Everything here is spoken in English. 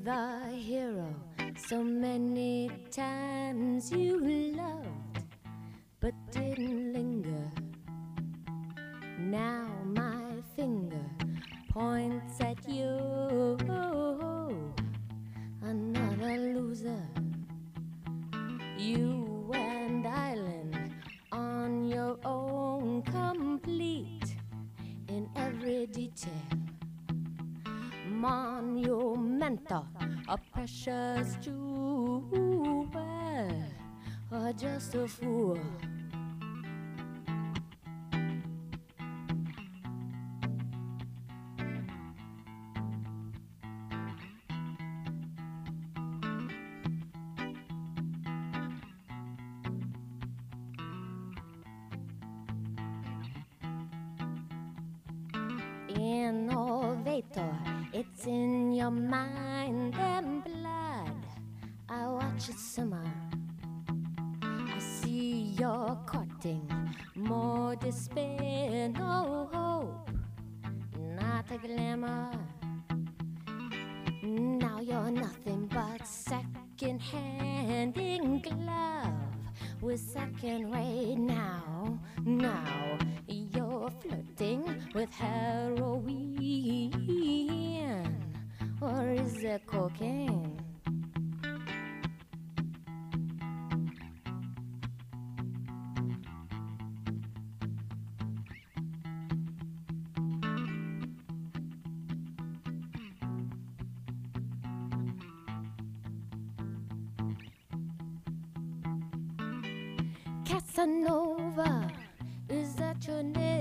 the hero so many times you loved but didn't linger. Now my finger points at you, another loser. You and Island on your own, complete in every detail. Monumental, a precious jewel, or just a fool. Innovator, it's in your mind and blood. I watch it simmer. I see you're courting more despair, no hope, not a glimmer. Now you're nothing but second-hand in glove with second rate now. Now you're flirting with heroin, or is it cocaine? Casanova, is that your name?